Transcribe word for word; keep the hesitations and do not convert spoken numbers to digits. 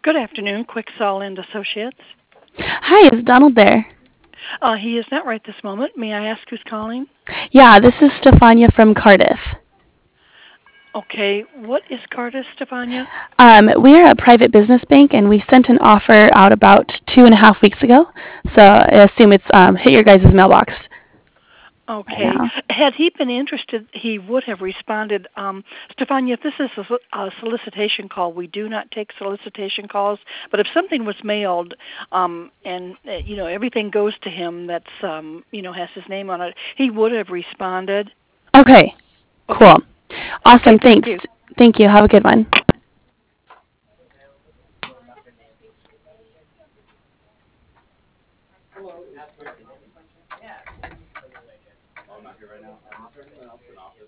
Good afternoon, Quicksall and Associates. Hi, is Donald there? Uh, he is not right this moment. May I ask who's calling? Yeah, this is Stefania from Cardiff. Okay, what is Carta, Stefania? Um, we are a private business bank, and we sent an offer out about two and a half weeks ago. So I assume it's um, hit your guys' mailbox by Okay, now. had he been interested, he would have responded. Um, Stefania, if this is a, sol- a solicitation call, we do not take solicitation calls. But if something was mailed, um, and uh, you know everything goes to him, that's um, you know has his name on it, he would have responded. Okay, Okay, cool. Awesome. okay, thank Thanks. you. Thank you. Have a good one.